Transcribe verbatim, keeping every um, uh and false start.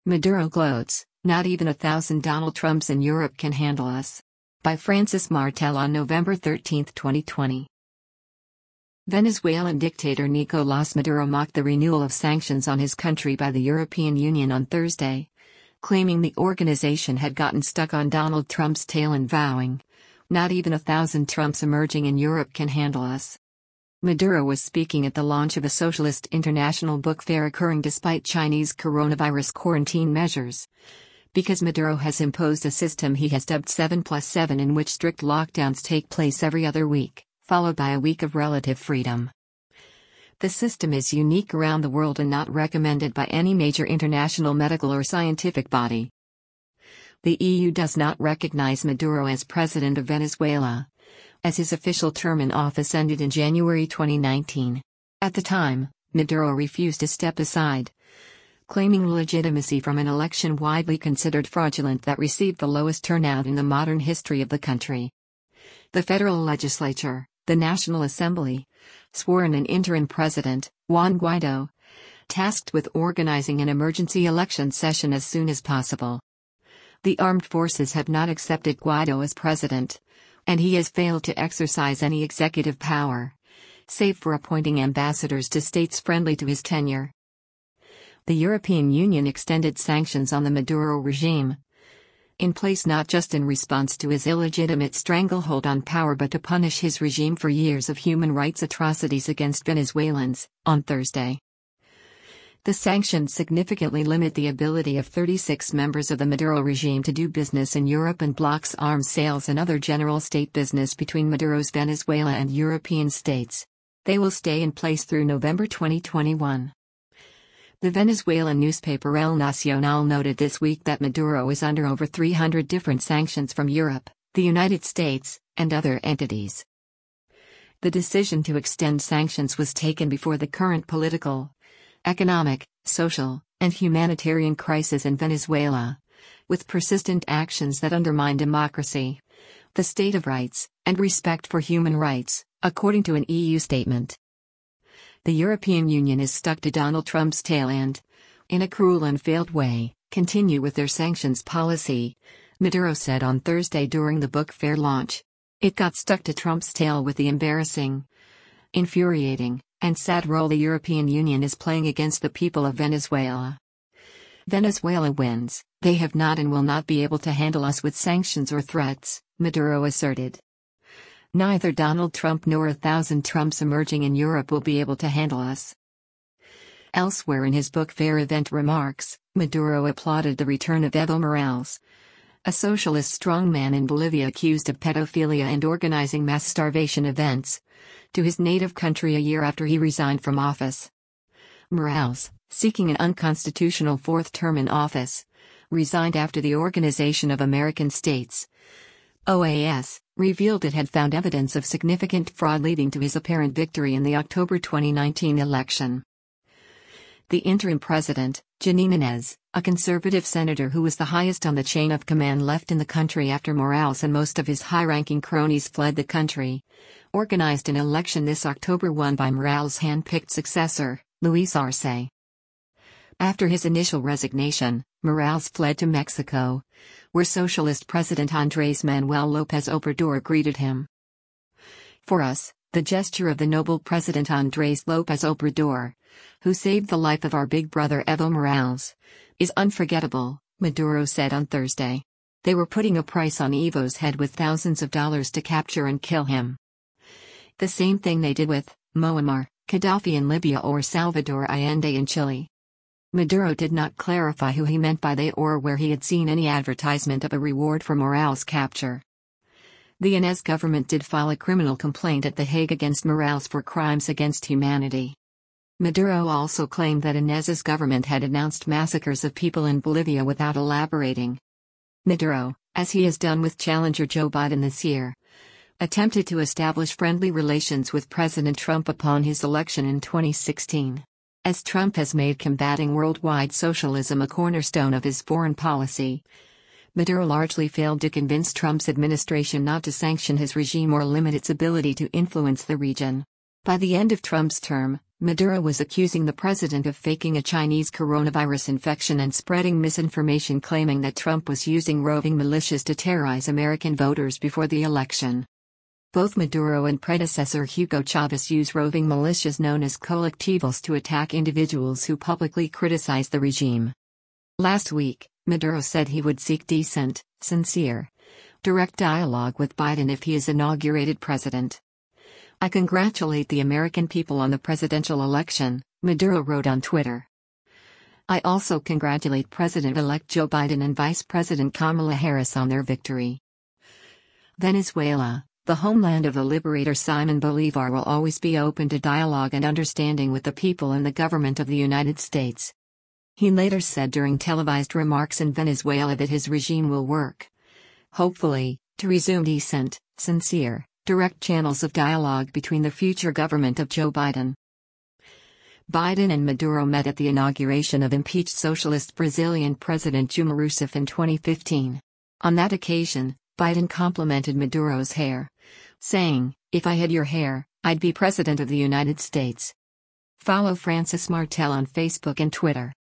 Maduro gloats, "Not even a thousand Donald Trumps in Europe can handle us." By Francis Martel on November thirteenth, twenty twenty. Venezuelan dictator Nicolás Maduro mocked the renewal of sanctions on his country by the European Union on Thursday, claiming the organization had gotten stuck on Donald Trump's tail and vowing, "Not even a thousand Trumps emerging in Europe can handle us." Maduro was speaking at the launch of a Socialist International book fair occurring despite Chinese coronavirus quarantine measures, because Maduro has imposed a system he has dubbed seven plus seven, in which strict lockdowns take place every other week, followed by a week of relative freedom. The system is unique around the world and not recommended by any major international medical or scientific body. The E U does not recognize Maduro as president of Venezuela, as his official term in office ended in January twenty nineteen. At the time, Maduro refused to step aside, claiming legitimacy from an election widely considered fraudulent that received the lowest turnout in the modern history of the country. The federal legislature, the National Assembly, swore in an interim president, Juan Guaido, tasked with organizing an emergency election session as soon as possible. The armed forces have not accepted Guaido as president, and he has failed to exercise any executive power, save for appointing ambassadors to states friendly to his tenure. The European Union extended sanctions on the Maduro regime, in place not just in response to his illegitimate stranglehold on power but to punish his regime for years of human rights atrocities against Venezuelans, on Thursday. The sanctions significantly limit the ability of thirty-six members of the Maduro regime to do business in Europe and blocks arms sales and other general state business between Maduro's Venezuela and European states. They will stay in place through November twenty twenty-one. The Venezuelan newspaper El Nacional noted this week that Maduro is under over three hundred different sanctions from Europe, the United States, and other entities. The decision to extend sanctions was taken before the current political, economic, social, and humanitarian crisis in Venezuela, with persistent actions that undermine democracy, the state of rights, and respect for human rights, according to an E U statement. The European Union is stuck to Donald Trump's tail and, in a cruel and failed way, continue with their sanctions policy, Maduro said on Thursday during the book fair launch. It got stuck to Trump's tail with the embarrassing, infuriating, and sad role the European Union is playing against the people of Venezuela. Venezuela wins, they have not and will not be able to handle us with sanctions or threats, Maduro asserted. Neither Donald Trump nor a thousand Trumps emerging in Europe will be able to handle us. Elsewhere in his book fair event remarks, Maduro applauded the return of Evo Morales, a socialist strongman in Bolivia accused of pedophilia and organizing mass starvation events, to his native country a year after he resigned from office. Morales, seeking an unconstitutional fourth term in office, resigned after the Organization of American States, O A S, revealed it had found evidence of significant fraud leading to his apparent victory in the October twenty nineteen election. The interim president, Jeanine Áñez, a conservative senator who was the highest on the chain of command, left in the country after Morales and most of his high-ranking cronies fled the country, organized an election this October won by Morales' hand-picked successor, Luis Arce. After his initial resignation, Morales fled to Mexico, where Socialist President Andrés Manuel López Obrador greeted him. For us, the gesture of the noble President Andrés López Obrador, who saved the life of our big brother Evo Morales, is unforgettable, Maduro said on Thursday. They were putting a price on Evo's head with thousands of dollars to capture and kill him. The same thing they did with Muammar Gaddafi in Libya or Salvador Allende in Chile. Maduro did not clarify who he meant by they or where he had seen any advertisement of a reward for Morales' capture. The Áñez government did file a criminal complaint at The Hague against Morales for crimes against humanity. Maduro also claimed that Áñez's government had announced massacres of people in Bolivia without elaborating. Maduro, as he has done with challenger Joe Biden this year, attempted to establish friendly relations with President Trump upon his election in twenty sixteen. As Trump has made combating worldwide socialism a cornerstone of his foreign policy, Maduro largely failed to convince Trump's administration not to sanction his regime or limit its ability to influence the region. By the end of Trump's term, Maduro was accusing the president of faking a Chinese coronavirus infection and spreading misinformation claiming that Trump was using roving militias to terrorize American voters before the election. Both Maduro and predecessor Hugo Chavez use roving militias known as colectivos to attack individuals who publicly criticize the regime. Last week, Maduro said he would seek decent, sincere, direct dialogue with Biden if he is inaugurated president. "I congratulate the American people on the presidential election," Maduro wrote on Twitter. "I also congratulate President-elect Joe Biden and Vice President Kamala Harris on their victory." Venezuela, the homeland of the liberator Simon Bolivar, will always be open to dialogue and understanding with the people and the government of the United States. He later said during televised remarks in Venezuela that his regime will work, hopefully, to resume decent, sincere, direct channels of dialogue between the future government of Joe Biden. Biden and Maduro met at the inauguration of impeached socialist Brazilian President Dilma Rousseff in twenty fifteen. On that occasion, Biden complimented Maduro's hair, saying, "If I had your hair, I'd be President of the United States." Follow Francis Martel on Facebook and Twitter.